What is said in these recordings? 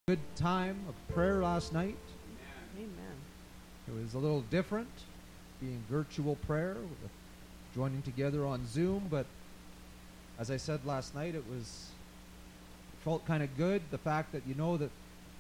Good time of prayer last night. Amen. It was a little different, being virtual prayer, with joining together on Zoom, but as I said last night, it felt kind of good, the fact that you know that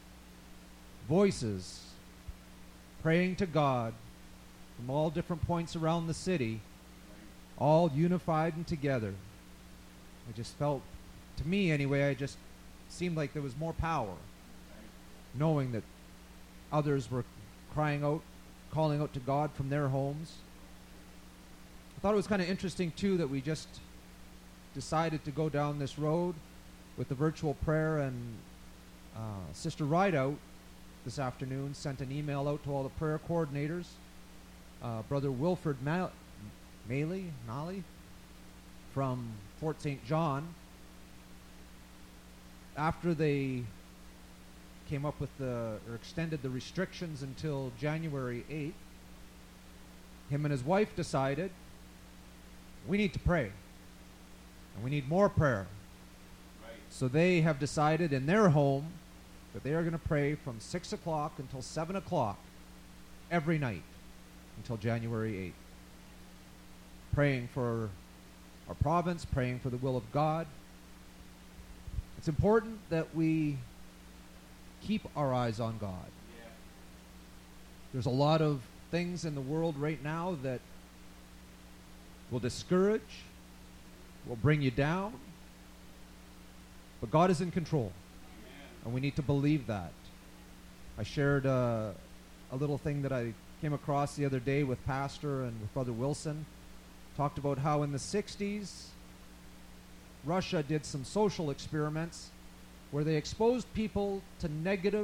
voices praying to God from all different points around the city, all unified and together. I just felt, to me anyway, I just seemed like there was more power, knowing that others were crying out, calling out to God from their homes. I thought it was kind of interesting, too, that we just decided to go down this road with the virtual prayer, and Sister Rideout this afternoon sent an email out to all the prayer coordinators. Brother Wilfred Nally from Fort St. John, after they came up with extended the restrictions until January 8th, him and his wife decided, we need to pray, and we need more prayer. Right. So they have decided in their home that they are going to pray from 6 o'clock until 7 o'clock every night until January 8th. Praying for our province, praying for the will of God. It's important that we keep our eyes on God. Yeah. There's a lot of things in the world right now that will discourage, will bring you down, but God is in control. Amen. And we need to believe that. I shared a little thing that I came across the other day with Pastor and with Brother Wilson. Talked about how in the 60s, Russia did some social experiments where they exposed people to negative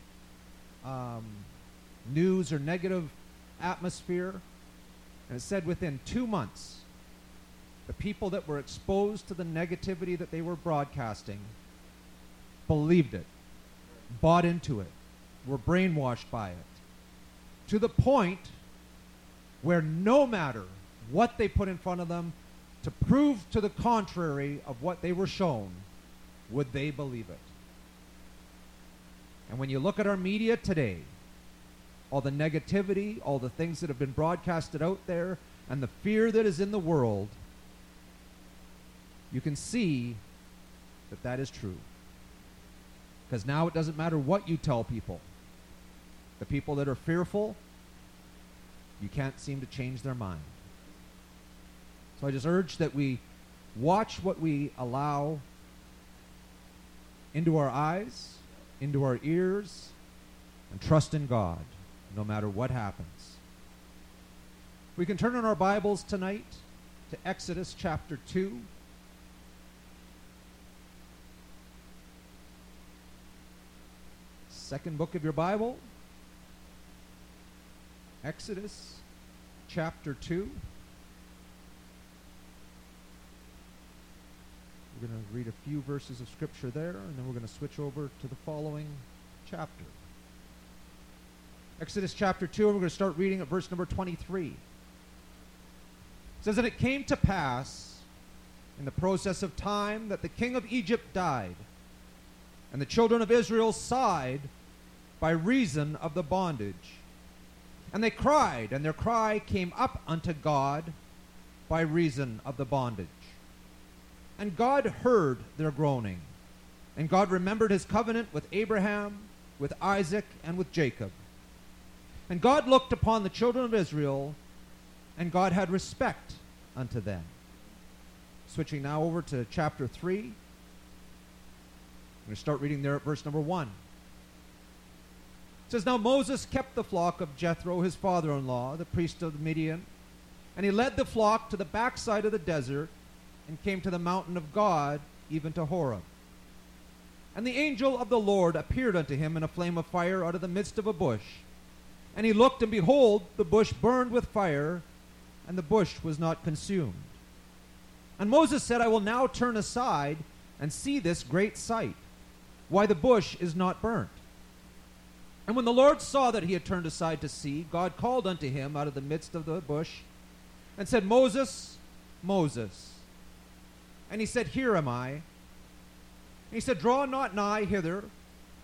news or negative atmosphere. And it said within 2 months, the people that were exposed to the negativity that they were broadcasting believed it, bought into it, were brainwashed by it, to the point where no matter what they put in front of them to prove to the contrary of what they were shown, would they believe it? And when you look at our media today, all the negativity, all the things that have been broadcasted out there, and the fear that is in the world, you can see that that is true. Because now it doesn't matter what you tell people. The people that are fearful, you can't seem to change their mind. So I just urge that we watch what we allow into our eyes, into our ears, and trust in God, no matter what happens. We can turn in our Bibles tonight to Exodus chapter 2. Second book of your Bible. Exodus chapter 2. We're going to read a few verses of Scripture there, and then we're going to switch over to the following chapter. Exodus chapter 2, and we're going to start reading at verse number 23. It says, "And it came to pass in the process of time that the king of Egypt died, and the children of Israel sighed by reason of the bondage. And they cried, and their cry came up unto God by reason of the bondage. And God heard their groaning. And God remembered his covenant with Abraham, with Isaac, and with Jacob. And God looked upon the children of Israel, and God had respect unto them." Switching now over to chapter 3. I'm going to start reading there at verse number 1. It says, "Now Moses kept the flock of Jethro, his father-in-law, the priest of Midian. And he led the flock to the backside of the desert, and came to the mountain of God, even to Horeb. And the angel of the Lord appeared unto him in a flame of fire out of the midst of a bush. And he looked, and behold, the bush burned with fire, and the bush was not consumed. And Moses said, I will now turn aside and see this great sight, why the bush is not burnt. And when the Lord saw that he had turned aside to see, God called unto him out of the midst of the bush, and said, Moses, Moses. And he said, Here am I. And he said, Draw not nigh hither,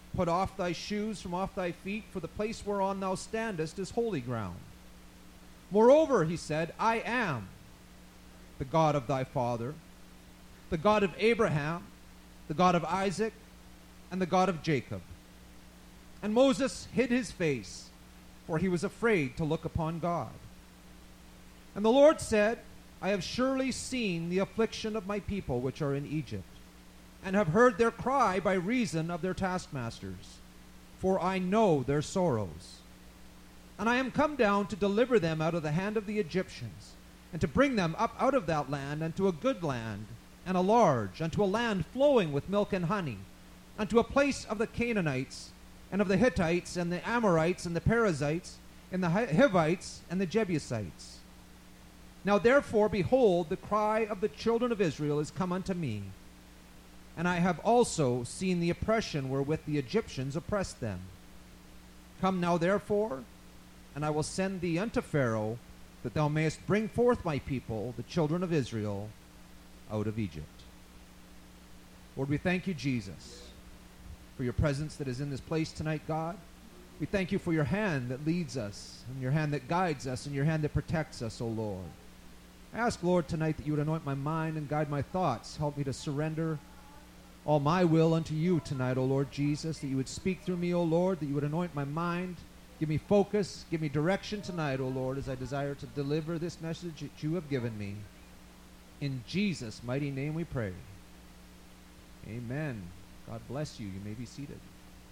Put off thy shoes from off thy feet, for the place whereon thou standest is holy ground. Moreover, he said, I am the God of thy father, the God of Abraham, the God of Isaac, and the God of Jacob. And Moses hid his face, for he was afraid to look upon God. And the Lord said, I have surely seen the affliction of my people which are in Egypt, and have heard their cry by reason of their taskmasters, for I know their sorrows. And I am come down to deliver them out of the hand of the Egyptians, and to bring them up out of that land unto a good land, and a large, unto a land flowing with milk and honey, unto a place of the Canaanites, and of the Hittites, and the Amorites, and the Perizzites, and the Hivites, and the Jebusites. Now therefore, behold, the cry of the children of Israel is come unto me, and I have also seen the oppression wherewith the Egyptians oppressed them. Come now therefore, and I will send thee unto Pharaoh, that thou mayest bring forth my people, the children of Israel, out of Egypt. Lord, we thank you, Jesus, for your presence that is in this place tonight, God. We thank you for your hand that leads us, and your hand that guides us, and your hand that protects us, O Lord. I ask, Lord, tonight that you would anoint my mind and guide my thoughts. Help me to surrender all my will unto you tonight, O Lord Jesus, that you would speak through me, O Lord, that you would anoint my mind. Give me focus, give me direction tonight, O Lord, as I desire to deliver this message that you have given me. In Jesus' mighty name we pray. Amen. God bless you. You may be seated.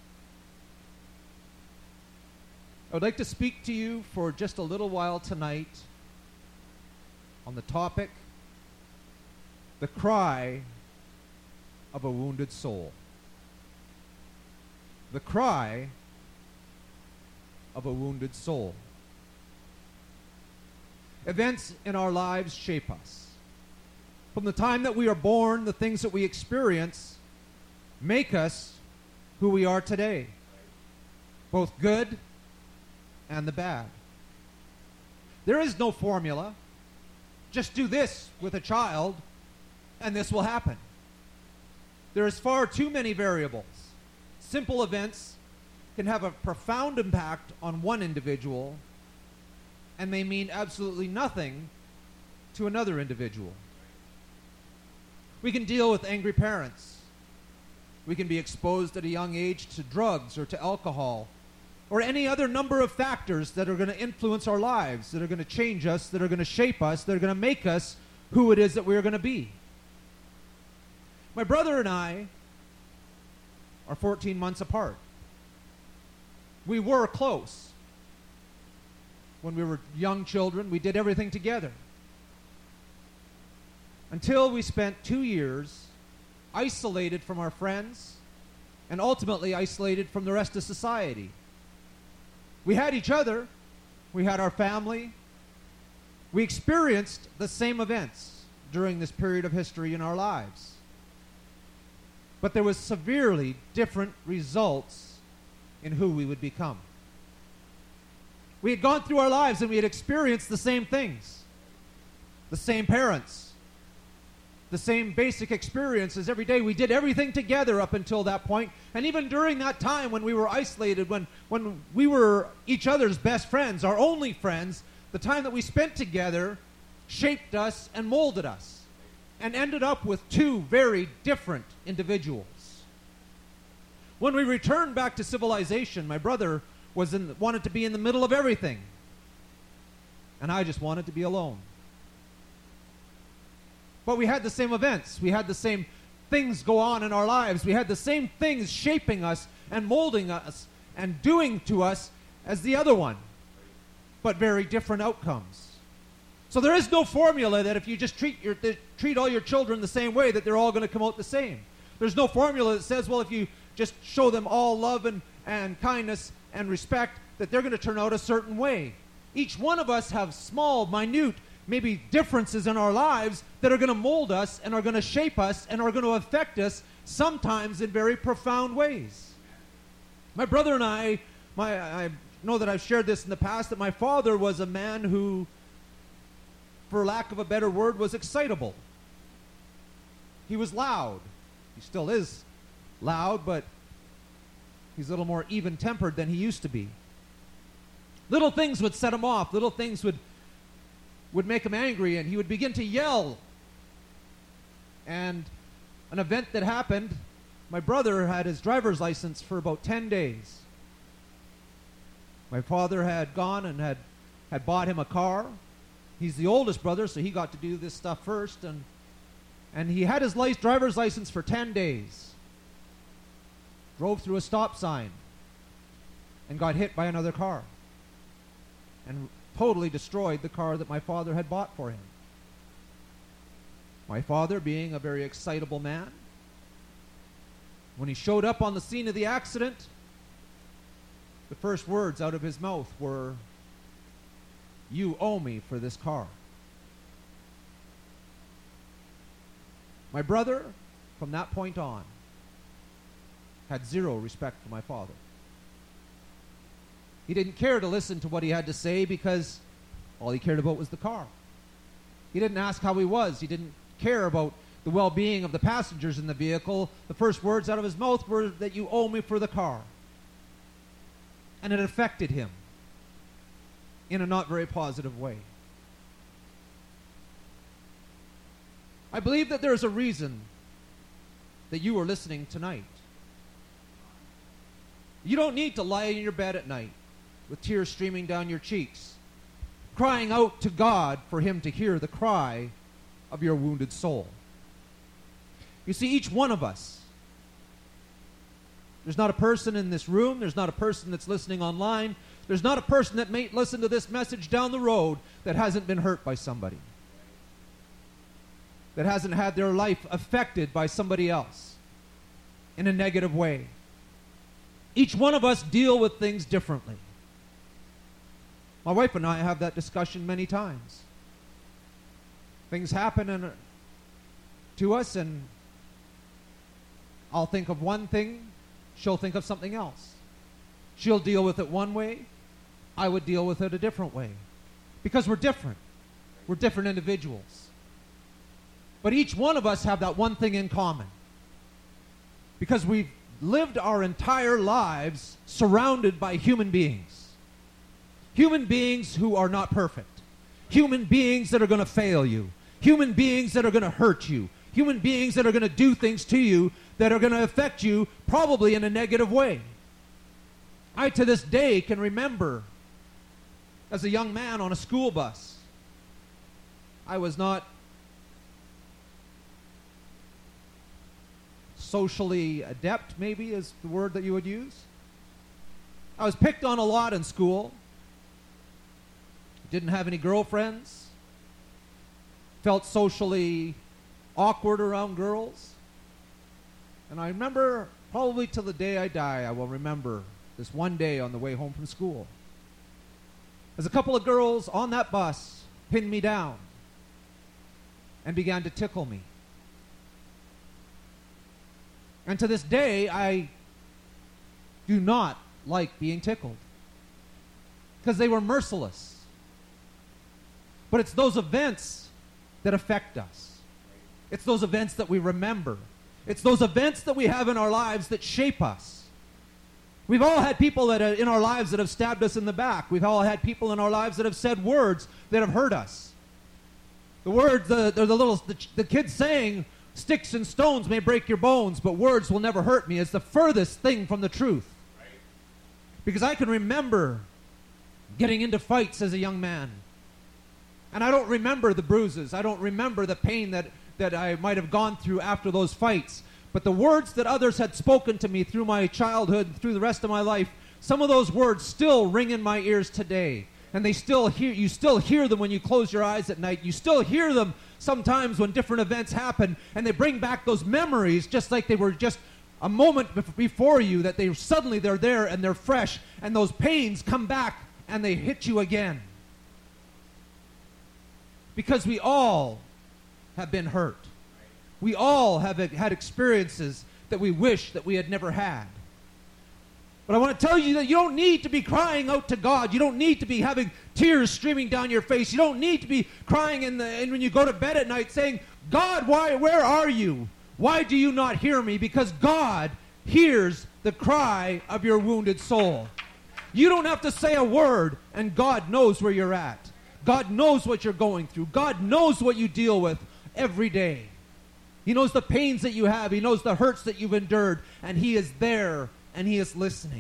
I would like to speak to you for just a little while tonight on the topic, the cry of a wounded soul. The cry of a wounded soul. Events in our lives shape us. From the time that we are born, the things that we experience make us who we are today, both good and the bad. There is no formula. Just do this with a child, and this will happen. There is far too many variables. Simple events can have a profound impact on one individual, and may mean absolutely nothing to another individual. We can deal with angry parents. We can be exposed at a young age to drugs or to alcohol, or any other number of factors that are going to influence our lives, that are going to change us, that are going to shape us, that are going to make us who it is that we're going to be. My brother and I are 14 months apart. We were close. When we were young children, we did everything together. Until we spent 2 years isolated from our friends and ultimately isolated from the rest of society. We had each other. We had our family. We experienced the same events during this period of history in our lives. But there was severely different results in who we would become. We had gone through our lives and we had experienced the same things. The same parents. The same basic experiences every day. We did everything together up until that point. And even during that time when we were isolated, when we were each other's best friends, our only friends, the time that we spent together shaped us and molded us and ended up with two very different individuals. When we returned back to civilization, my brother wanted to be in the middle of everything. And I just wanted to be alone. But we had the same events. We had the same things go on in our lives. We had the same things shaping us and molding us and doing to us as the other one. But very different outcomes. So there is no formula that if you just treat all your children the same way, that they're all going to come out the same. There's no formula that says, well, if you just show them all love and kindness and respect, that they're going to turn out a certain way. Each one of us have small, minute, maybe differences in our lives that are going to mold us and are going to shape us and are going to affect us sometimes in very profound ways. My brother and I know that I've shared this in the past, that my father was a man who, for lack of a better word, was excitable. He was loud. He still is loud, but He's a little more even-tempered than he used to be. Little things would set him off. Little things would make him angry, and he would begin to yell. And an event that happened, my brother had his driver's license for about 10 days. My father had gone and had bought him a car. He's the oldest brother, so he got to do this stuff first. And he had his driver's license for 10 days. Drove through a stop sign and got hit by another car. And totally destroyed the car that my father had bought for him. My father, being a very excitable man, when he showed up on the scene of the accident, the first words out of his mouth were, "You owe me for this car." My brother, from that point on, had zero respect for my father. He didn't care to listen to what he had to say because all he cared about was the car. He didn't ask how he was. He didn't care about the well-being of the passengers in the vehicle. The first words out of his mouth were that you owe me for the car. And it affected him in a not very positive way. I believe that there is a reason that you are listening tonight. You don't need to lie in your bed at night with tears streaming down your cheeks, crying out to God for him to hear the cry of your wounded soul. You see, each one of us, there's not a person in this room, there's not a person that's listening online, there's not a person that may listen to this message down the road that hasn't been hurt by somebody, that hasn't had their life affected by somebody else in a negative way. Each one of us deal with things differently. My wife and I have that discussion many times. Things happen to us, and I'll think of one thing, she'll think of something else. She'll deal with it one way, I would deal with it a different way. Because we're different. We're different individuals. But each one of us have that one thing in common. Because we've lived our entire lives surrounded by human beings. Human beings who are not perfect. Human beings that are going to fail you. Human beings that are going to hurt you. Human beings that are going to do things to you that are going to affect you probably in a negative way. I, to this day, can remember as a young man on a school bus. I was not socially adept, maybe is the word that you would use. I was picked on a lot in school. Didn't have any girlfriends. Felt socially awkward around girls. And I remember, probably till the day I die, I will remember this one day on the way home from school, as a couple of girls on that bus pinned me down and began to tickle me. And to this day, I do not like being tickled because they were merciless. But it's those events that affect us. It's those events that we remember. It's those events that we have in our lives that shape us. We've all had people that are in our lives that have stabbed us in the back. We've all had people in our lives that have said words that have hurt us. The words, the kids saying, "Sticks and stones may break your bones, but words will never hurt me," is the furthest thing from the truth. Right. Because I can remember getting into fights as a young man. And I don't remember the bruises. I don't remember the pain that I might have gone through after those fights. But the words that others had spoken to me through my childhood, through the rest of my life, some of those words still ring in my ears today. And you still hear them when you close your eyes at night. You still hear them sometimes when different events happen, and they bring back those memories just like they were just a moment before you, that they're there and they're fresh, and those pains come back and they hit you again. Because we all have been hurt. We all have had experiences that we wish that we had never had. But I want to tell you that you don't need to be crying out to God. You don't need to be having tears streaming down your face. You don't need to be crying and when you go to bed at night saying, "God, where are you? Why do you not hear me?" Because God hears the the cry of your wounded soul. You don't have to say a word, and God knows where you're at. God knows what you're going through. God knows what you deal with every day. He knows the pains that you have. He knows the hurts that you've endured, and He is there, and He is listening.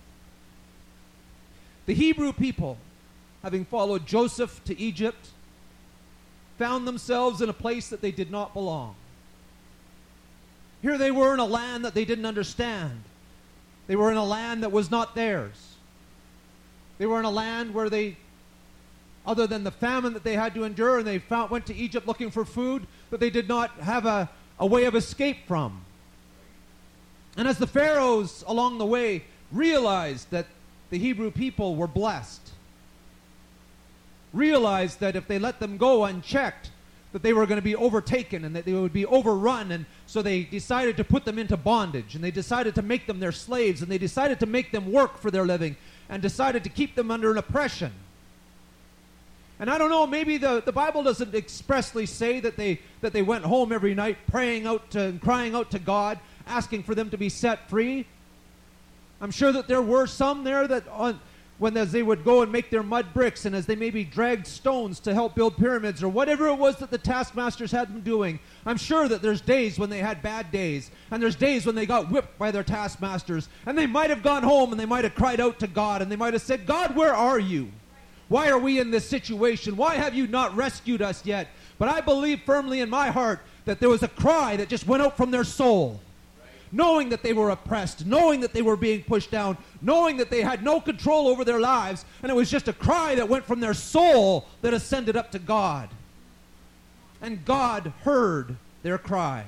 The Hebrew people, having followed Joseph to Egypt, found themselves in a place that they did not belong. Here they were in a land that they didn't understand. They were in a land that was not theirs. They were in a land where they, other than the famine that they had to endure, and they went to Egypt looking for food that they did not have a way of escape from. And as the pharaohs along the way realized that the Hebrew people were blessed, realized that if they let them go unchecked, that they were going to be overtaken and that they would be overrun, and so they decided to put them into bondage, and they decided to make them their slaves, and they decided to make them work for their living, and decided to keep them under an oppression. And I don't know, maybe the Bible doesn't expressly say that they went home every night praying out to and crying out to God, asking for them to be set free. I'm sure that there were some there that as they would go and make their mud bricks, and as they maybe dragged stones to help build pyramids or whatever it was that the taskmasters had them doing, I'm sure that there's days when they had bad days, and there's days when they got whipped by their taskmasters, and they might have gone home and they might have cried out to God, and they might have said, God, where are you? Why are we in this situation? Why have you not rescued us yet? But I believe firmly in my heart that there was a cry that just went out from their soul, knowing that they were oppressed, knowing that they were being pushed down, knowing that they had no control over their lives, and it was just a cry that went from their soul that ascended up to God. And God heard their cry.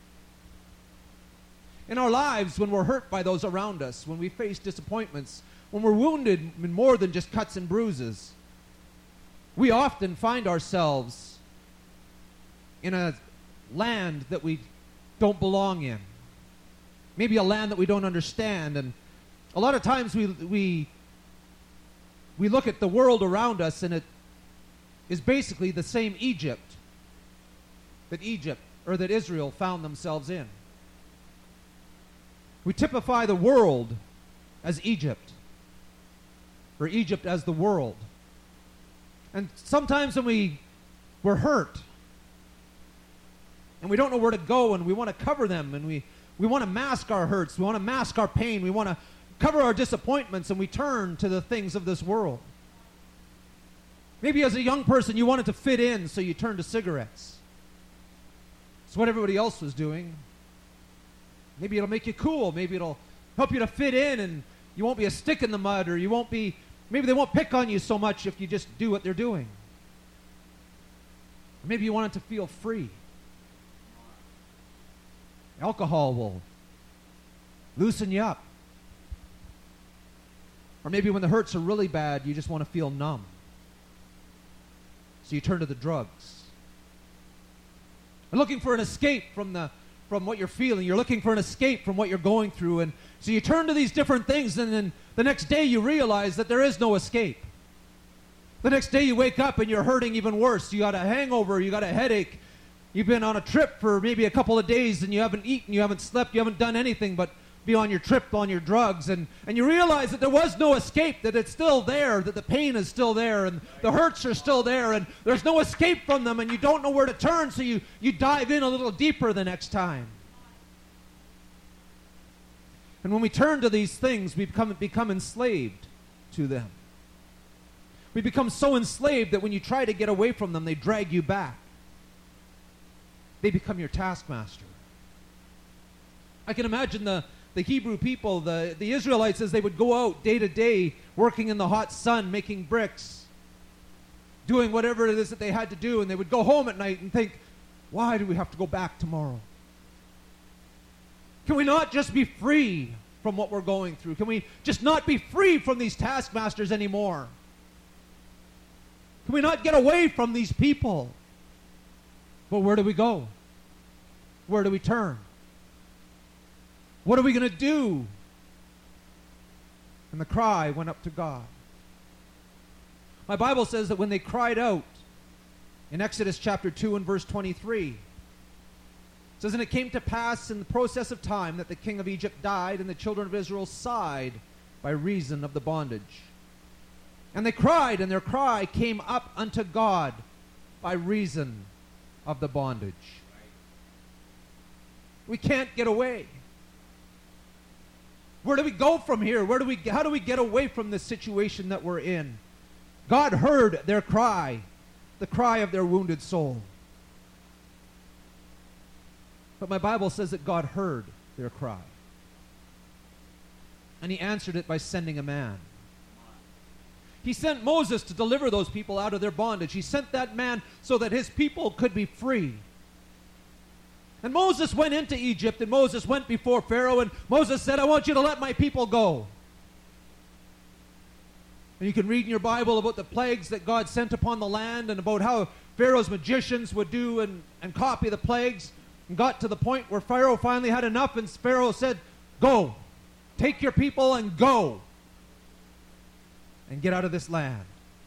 In our lives, when we're hurt by those around us, when we face disappointments, when we're wounded in more than just cuts and bruises, we often find ourselves in a land that we don't belong in. Maybe a land that we don't understand. And a lot of times we look at the world around us, and it is basically the same Egypt that Israel found themselves in. We typify the world as Egypt, or Egypt as the world. And sometimes when we're hurt and we don't know where to go, and we want to cover them, and we want to mask our hurts, we want to mask our pain, we want to cover our disappointments, and we turn to the things of this world. Maybe as a young person you wanted to fit in, so you turned to cigarettes. It's what everybody else was doing. Maybe it'll make you cool, maybe it'll help you to fit in, and you won't be a stick in the mud, or maybe they won't pick on you so much if you just do what they're doing. Or maybe you wanted to feel free. Alcohol will loosen you up. Or maybe when the hurts are really bad, you just want to feel numb. So you turn to the drugs. You're looking for an escape from what you're feeling. You're looking for an escape from what you're going through. And so you turn to these different things, and then the next day you realize that there is no escape. The next day you wake up and you're hurting even worse. You got a hangover, you got a headache. You've been on a trip for maybe a couple of days, and you haven't eaten, you haven't slept, you haven't done anything but be on your trip, on your drugs, and you realize that there was no escape, that it's still there, that the pain is still there, and the hurts are still there, and there's no escape from them, and you don't know where to turn, so you dive in a little deeper the next time. And when we turn to these things, we become enslaved to them. We become so enslaved that when you try to get away from them, they drag you back. They become your taskmaster. I can imagine the Hebrew people, the Israelites, as they would go out day to day, working in the hot sun, making bricks, doing whatever it is that they had to do, and they would go home at night and think, why do we have to go back tomorrow? Can we not just be free from what we're going through? Can we just not be free from these taskmasters anymore? Can we not get away from these people? But where do we go? Where do we turn? What are we going to do? And the cry went up to God. My Bible says that when they cried out, in Exodus chapter 2 and verse 23, It says, and it came to pass in the process of time that the king of Egypt died, and the children of Israel sighed by reason of the bondage. And they cried, and their cry came up unto God by reason of the bondage. We can't get away. Where do we go from here? How do we get away from this situation that we're in? God heard their cry, the cry of their wounded soul. But my Bible says that God heard their cry. And he answered it by sending a man. He sent Moses to deliver those people out of their bondage. He sent that man so that his people could be free. And Moses went into Egypt, and Moses went before Pharaoh, and Moses said, I want you to let my people go. And you can read in your Bible about the plagues that God sent upon the land, and about how Pharaoh's magicians would do and copy the plagues, and got to the point where Pharaoh finally had enough, and Pharaoh said, go, take your people and go, and get out of this land.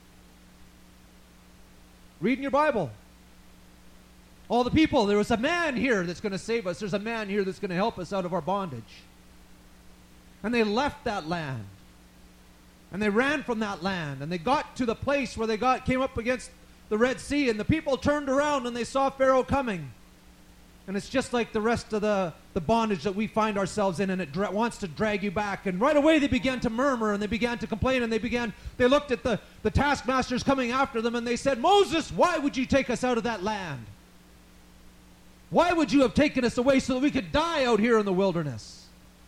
Read in your Bible. All the people, there was a man here that's going to save us. There's a man here that's going to help us out of our bondage. And they left that land. And they ran from that land. And they got to the place where they came up against the Red Sea. And the people turned around and they saw Pharaoh coming. And it's just like the rest of the bondage that we find ourselves in, and it wants to drag you back. And right away they began to murmur, and they began to complain, and they looked at the taskmasters coming after them, and they said, Moses, why would you take us out of that land? Why would you have taken us away so that we could die out here in the wilderness?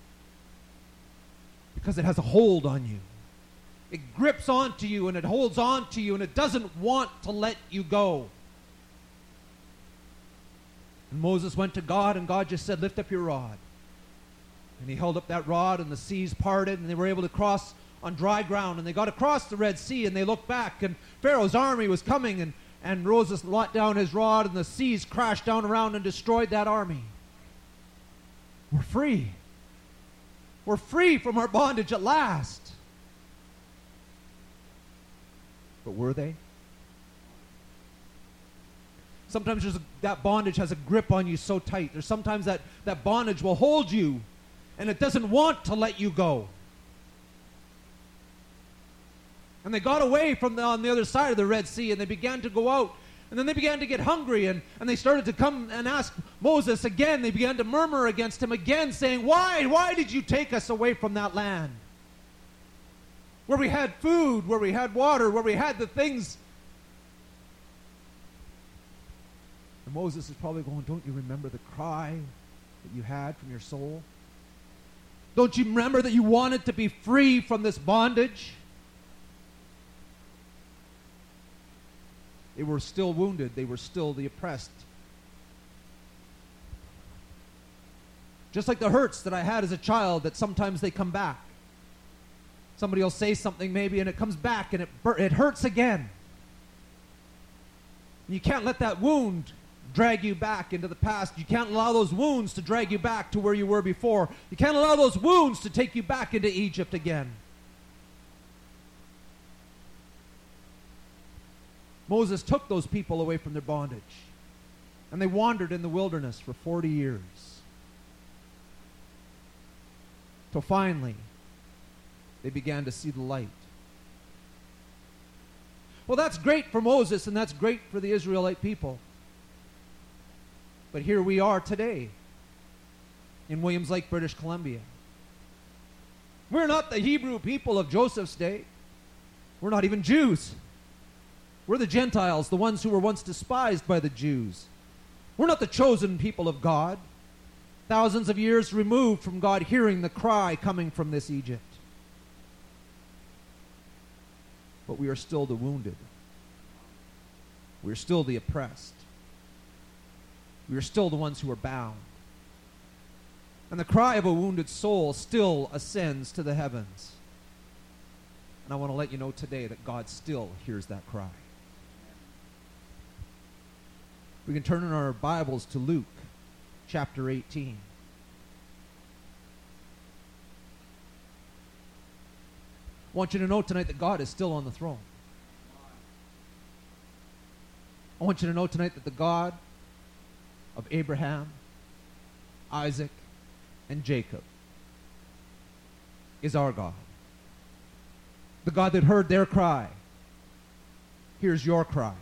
Because it has a hold on you. It grips onto you, and it holds on to you, and it doesn't want to let you go. And Moses went to God, and God just said, lift up your rod. And he held up that rod, and the seas parted, and they were able to cross on dry ground. And they got across the Red Sea, and they looked back, and Pharaoh's army was coming, and Moses let down his rod, and the seas crashed down around and destroyed that army. We're free. We're free from our bondage at last. But were they? Sometimes that bondage has a grip on you so tight. There's sometimes that bondage will hold you, and it doesn't want to let you go. And they got away from on the other side of the Red Sea, and they began to go out. And then they began to get hungry, and they started to come and ask Moses again. They began to murmur against him again, saying, Why did you take us away from that land? Where we had food, where we had water, where we had the things. And Moses is probably going, don't you remember the cry that you had from your soul? Don't you remember that you wanted to be free from this bondage? They were still wounded. They were still the oppressed. Just like the hurts that I had as a child, that sometimes they come back. Somebody will say something maybe, and it comes back, and it hurts again. And you can't let that wound drag you back into the past. You can't allow those wounds to drag you back to where you were before. You can't allow those wounds to take you back into Egypt again. Moses took those people away from their bondage, and they wandered in the wilderness for 40 years. Till finally, they began to see the light. Well, that's great for Moses, and that's great for the Israelite people. But here we are today in Williams Lake, British Columbia. We're not the Hebrew people of Joseph's day. We're not even Jews. We're the Gentiles, the ones who were once despised by the Jews. We're not the chosen people of God, thousands of years removed from God hearing the cry coming from this Egypt. But we are still the wounded. We are still the oppressed. We are still the ones who are bound. And the cry of a wounded soul still ascends to the heavens. And I want to let you know today that God still hears that cry. We can turn in our Bibles to Luke chapter 18. I want you to know tonight that God is still on the throne. I want you to know tonight that the God of Abraham, Isaac, and Jacob is our God. The God that heard their cry hears your cry.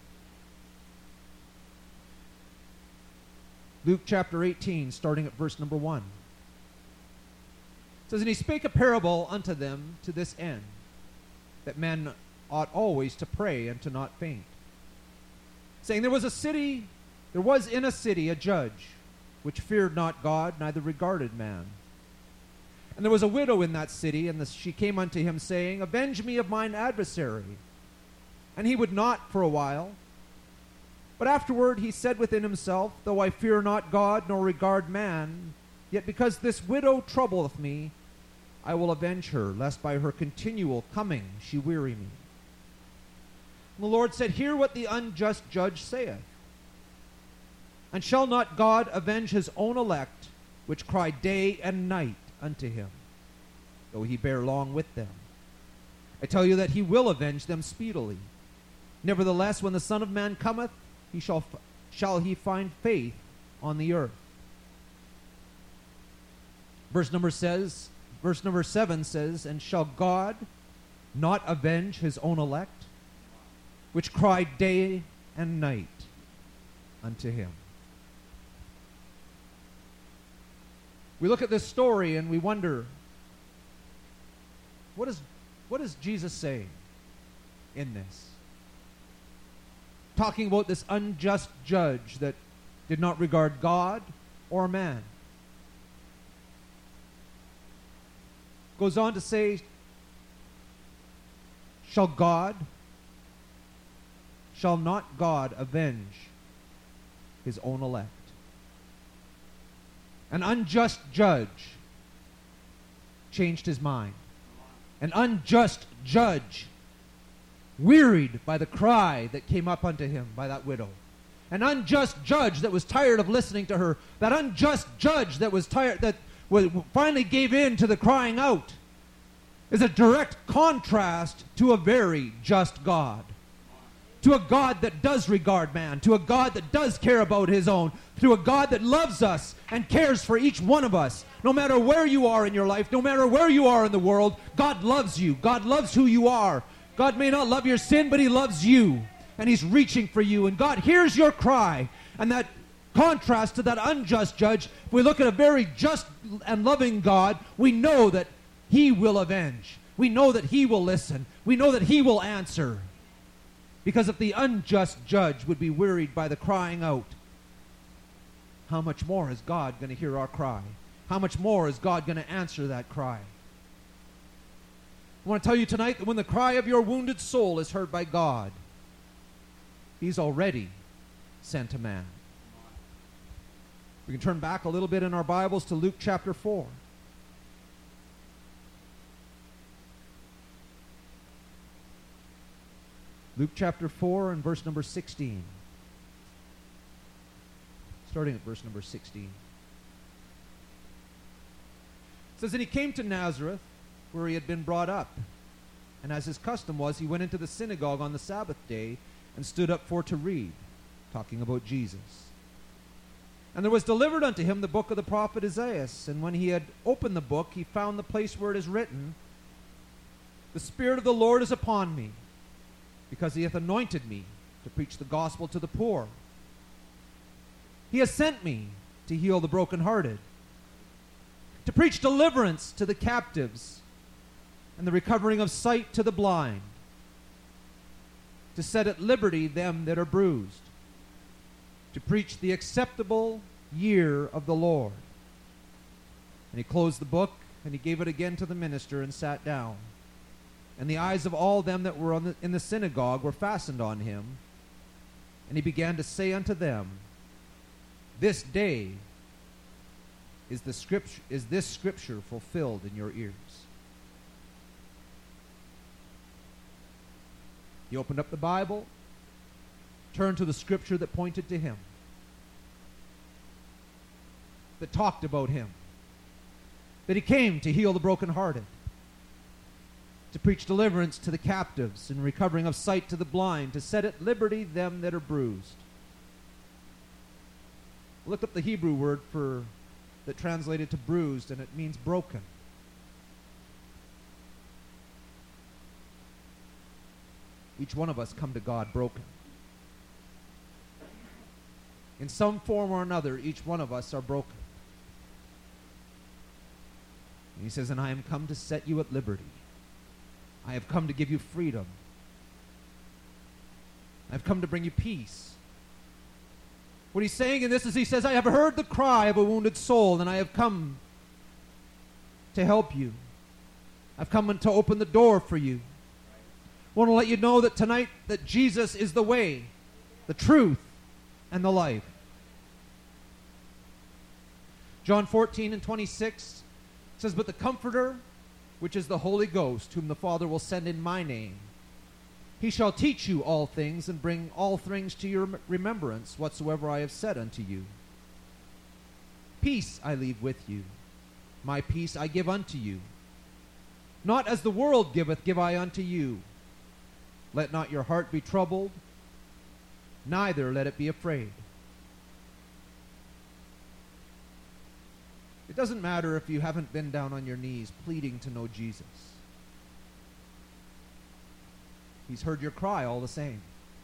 Luke chapter 18, starting at verse number 1. It says, "And he spake a parable unto them to this end, that men ought always to pray and to not faint. Saying, there was in a city a judge, which feared not God, neither regarded man. And there was a widow in that city, and she came unto him, saying, Avenge me of mine adversary. And he would not for a while. But afterward he said within himself, Though I fear not God, nor regard man, yet because this widow troubleth me, I will avenge her, lest by her continual coming she weary me. And the Lord said, Hear what the unjust judge saith. And shall not God avenge his own elect, which cry day and night unto him, though he bear long with them? I tell you that he will avenge them speedily. Nevertheless, when the Son of Man cometh, shall he find faith on the earth?" Verse number 7 says, "And shall God not avenge his own elect, which cry day and night unto him?" We look at this story and we wonder, what is Jesus saying in this? Talking about this unjust judge that did not regard God or man. Goes on to say, shall not God avenge his own elect? An unjust judge changed his mind. An unjust judge, wearied by the cry that came up unto him by that widow. An unjust judge that was tired of listening to her. That unjust judge that was tired, that finally gave in to the crying out, is a direct contrast to a very just God. To a God that does regard man, to a God that does care about his own, to a God that loves us and cares for each one of us. No matter where you are in your life, no matter where you are in the world, God loves you. God loves who you are. God may not love your sin, but he loves you. And he's reaching for you. And God hears your cry. And that contrast to that unjust judge, if we look at a very just and loving God, we know that he will avenge. We know that he will listen. We know that he will answer. Because if the unjust judge would be wearied by the crying out, how much more is God going to hear our cry? How much more is God going to answer that cry? I want to tell you tonight that when the cry of your wounded soul is heard by God, he's already sent a man. We can turn back a little bit in our Bibles to Luke chapter 4. Luke chapter 4 and verse number 16. Starting at verse number 16. It says, And he came to Nazareth, where he had been brought up. And as his custom was, he went into the synagogue on the Sabbath day and stood up for to read, talking about Jesus. And there was delivered unto him the book of the prophet Isaiah. And when he had opened the book, he found the place where it is written, The Spirit of the Lord is upon me, because he hath anointed me to preach the gospel to the poor. He has sent me to heal the brokenhearted, to preach deliverance to the captives, and the recovering of sight to the blind, to set at liberty them that are bruised, to preach the acceptable year of the Lord. And he closed the book, and he gave it again to the minister, and sat down. And the eyes of all them that were in the synagogue were fastened on him. And he began to say unto them, This day is this scripture fulfilled in your ears. He opened up the Bible, turned to the scripture that pointed to him, that talked about him, that he came to heal the brokenhearted, to preach deliverance to the captives and recovering of sight to the blind, to set at liberty them that are bruised. I looked up the Hebrew word for that translated to bruised, and it means broken. Each one of us come to God broken. In some form or another, each one of us are broken. And he says, and I am come to set you at liberty. I have come to give you freedom. I've come to bring you peace. What he's saying in this is he says, I have heard the cry of a wounded soul, and I have come to help you. I've come to open the door for you. I want to let you know that tonight that Jesus is the way, the truth, and the life. John 14:26 says, but the Comforter, which is the Holy Ghost, whom the Father will send in my name, he shall teach you all things and bring all things to your remembrance, whatsoever I have said unto you. Peace I leave with you. My peace I give unto you. Not as the world giveth, give I unto you. Let not your heart be troubled, neither let it be afraid. It doesn't matter if you haven't been down on your knees pleading to know Jesus. He's heard your cry all the same.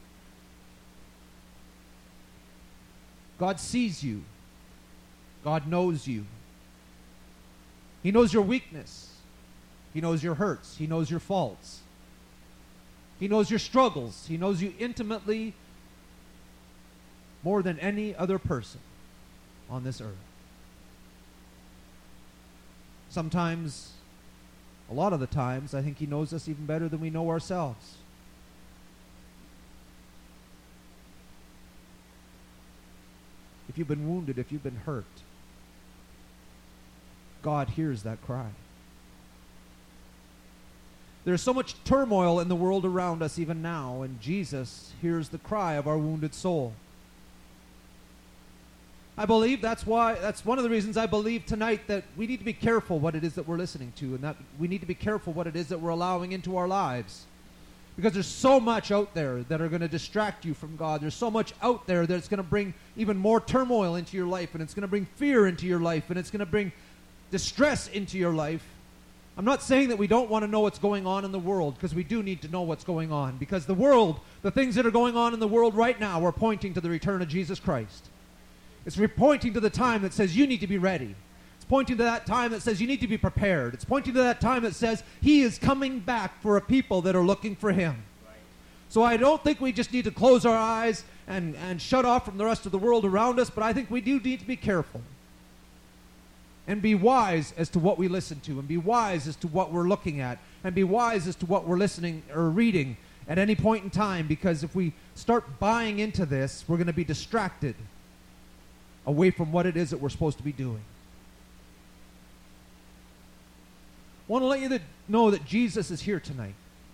God sees you. God knows you. He knows your weakness. He knows your hurts. He knows your faults. He knows your struggles. He knows you intimately more than any other person on this earth. Sometimes, a lot of the times, I think he knows us even better than we know ourselves. If you've been wounded, if you've been hurt, God hears that cry. There's so much turmoil in the world around us even now, and Jesus hears the cry of our wounded soul. I believe that's one of the reasons I believe tonight that we need to be careful what it is that we're listening to, and that we need to be careful what it is that we're allowing into our lives. Because there's so much out there that are going to distract you from God. There's so much out there that's going to bring even more turmoil into your life, and it's going to bring fear into your life, and it's going to bring distress into your life. I'm not saying that we don't want to know what's going on in the world, because we do need to know what's going on. Because the world, the things that are going on in the world right now are pointing to the return of Jesus Christ. It's pointing to the time that says you need to be ready. It's pointing to that time that says you need to be prepared. It's pointing to that time that says he is coming back for a people that are looking for him. Right. So I don't think we just need to close our eyes and shut off from the rest of the world around us, but I think we do need to be careful and be wise as to what we listen to, and be wise as to what we're looking at, and be wise as to what we're listening or reading at any point in time, because if we start buying into this, we're going to be distracted away from what it is that we're supposed to be doing. I want to let you know that Jesus is here tonight.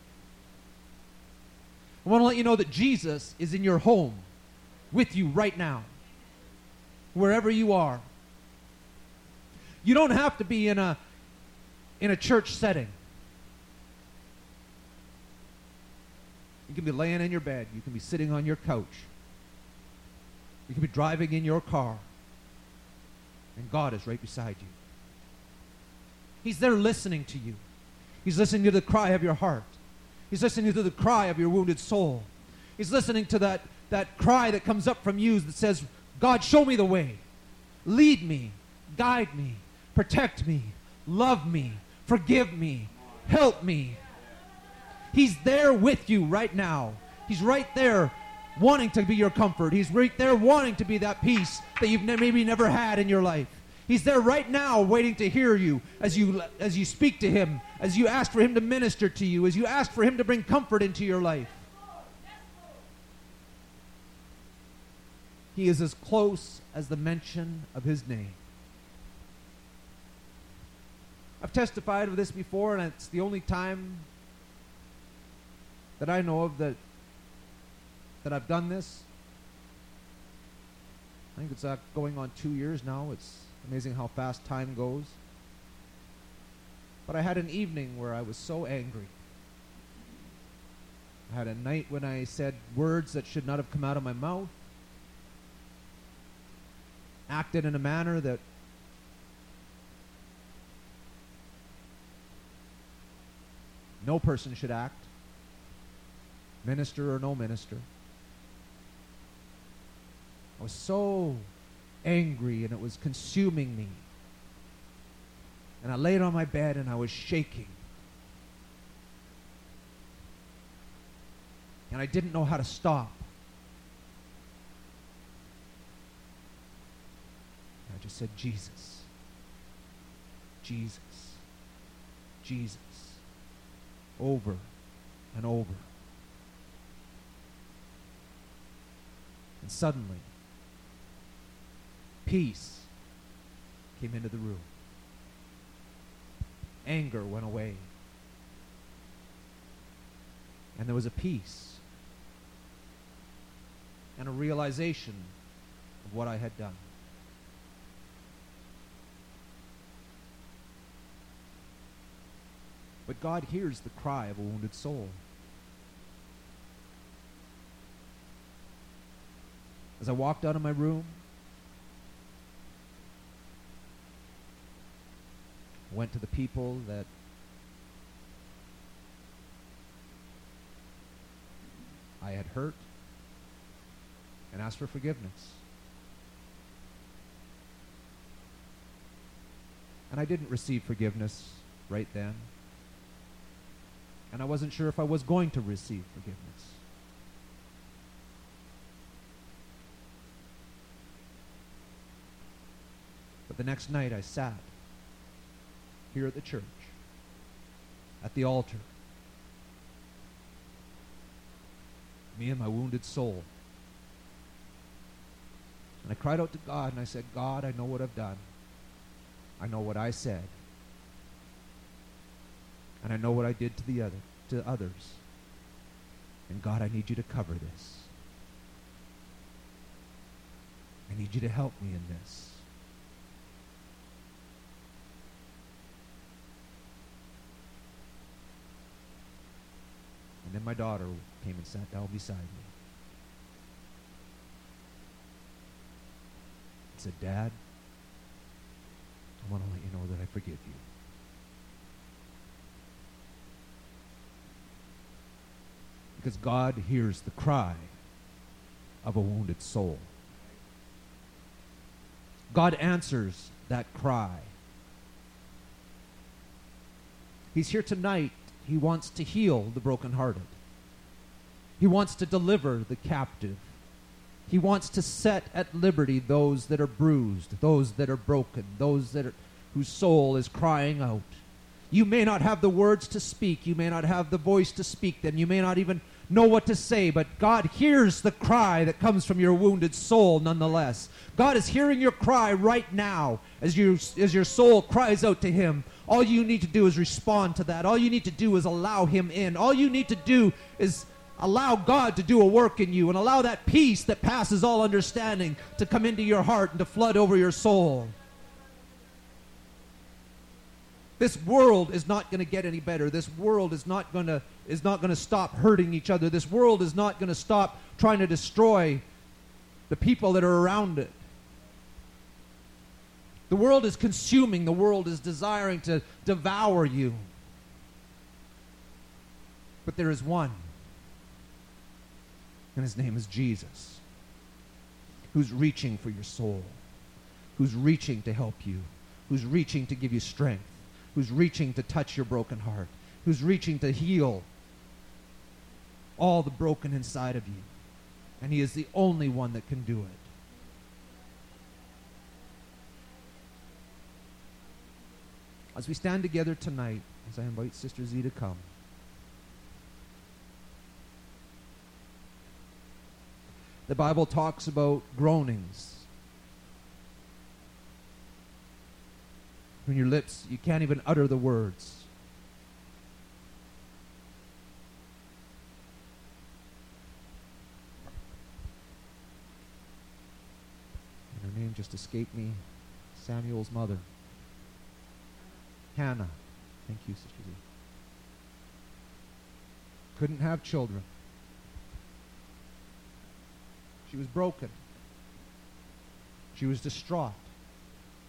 I want to let you know that Jesus is in your home with you right now, wherever you are. You don't have to be in a church setting. You can be laying in your bed. You can be sitting on your couch. You can be driving in your car, and God is right beside you. He's there listening to you. He's listening to the cry of your heart. He's listening to the cry of your wounded soul. He's listening to that cry that comes up from you that says, God, show me the way. Lead me. Guide me. Protect me. Love me. Forgive me. Help me. He's there with you right now. He's right there wanting to be your comfort. He's right there wanting to be that peace that you've maybe never had in your life. He's there right now waiting to hear you as you speak to him, as you ask for him to minister to you, as you ask for him to bring comfort into your life. He is as close as the mention of his name. I've testified of this before, and it's the only time that I know of that I've done this. I think it's going on 2 years now. It's amazing how fast time goes. But I had an evening where I was so angry. I had a night when I said words that should not have come out of my mouth, acted in a manner that no person should act, minister or no minister. I was so angry, and it was consuming me. And I laid on my bed and I was shaking. And I didn't know how to stop. I just said, Jesus, Jesus, Jesus, over and over. And suddenly, peace came into the room. Anger went away. And there was a peace and a realization of what I had done. But God hears the cry of a wounded soul. As I walked out of my room, I went to the people that I had hurt and asked for forgiveness. And I didn't receive forgiveness right then. And I wasn't sure if I was going to receive forgiveness. But the next night I sat here at the church, at the altar, me and my wounded soul. And I cried out to God and I said, God, I know what I've done. I know what I said. And I know what I did to others. And God, I need you to cover this. I need you to help me in this. And then my daughter came and sat down beside me. And said, Dad, I want to let you know that I forgive you. Because God hears the cry of a wounded soul. God answers that cry. He's here tonight. He wants to heal the brokenhearted. He wants to deliver the captive. He wants to set at liberty those that are bruised, those that are broken, whose soul is crying out. You may not have the words to speak. You may not have the voice to speak them. You may not even know what to say, but God hears the cry that comes from your wounded soul nonetheless. God is hearing your cry right now as your soul cries out to Him. All you need to do is respond to that. All you need to do is allow Him in. All you need to do is allow God to do a work in you and allow that peace that passes all understanding to come into your heart and to flood over your soul. This world is not going to get any better. This world is not going to stop hurting each other. This world is not going to stop trying to destroy the people that are around it. The world is consuming. The world is desiring to devour you. But there is one, and His name is Jesus, who's reaching for your soul, who's reaching to help you, who's reaching to give you strength, who's reaching to touch your broken heart, who's reaching to heal all the broken inside of you. And He is the only one that can do it. As we stand together tonight, as I invite Sister Z to come, the Bible talks about groanings. When your lips, you can't even utter the words. And her name just escaped me. Samuel's mother. Hannah. Thank you, Sister Z. Couldn't have children. She was broken. She was distraught.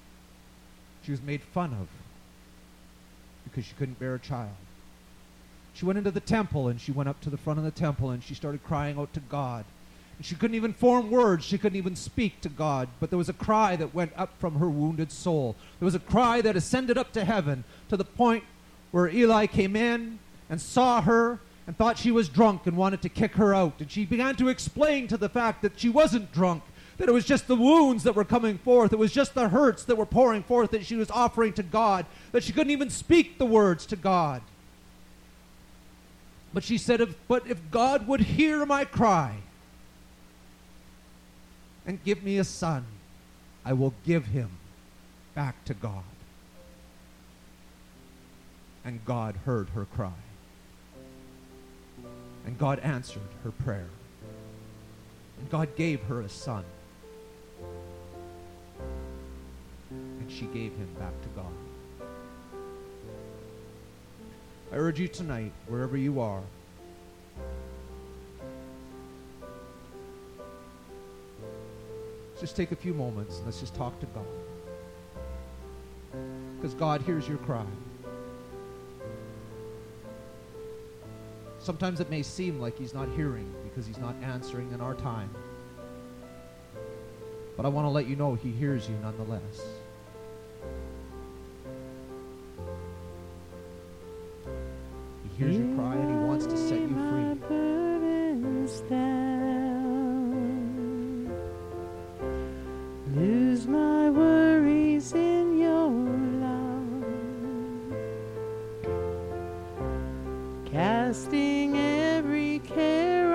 She was made fun of because she couldn't bear a child. She went into the temple, and she went up to the front of the temple, and she started crying out to God. And she couldn't even form words. She couldn't even speak to God. But there was a cry that went up from her wounded soul. There was a cry that ascended up to heaven, to the point where Eli came in and saw her and thought she was drunk and wanted to kick her out. And she began to explain to the fact that she wasn't drunk, that it was just the wounds that were coming forth. It was just the hurts that were pouring forth that she was offering to God, that she couldn't even speak the words to God. But she said, if God would hear my cry and give me a son, I will give him back to God. And God heard her cry. And God answered her prayer. And God gave her a son. And she gave him back to God. I urge you tonight, wherever you are, just take a few moments and let's just talk to God. Because God hears your cry. Sometimes it may seem like he's not hearing because he's not answering in our time. But I want to let you know he hears you nonetheless. He hears your cry and he wants to set you free. Lose my worries in your love, casting every care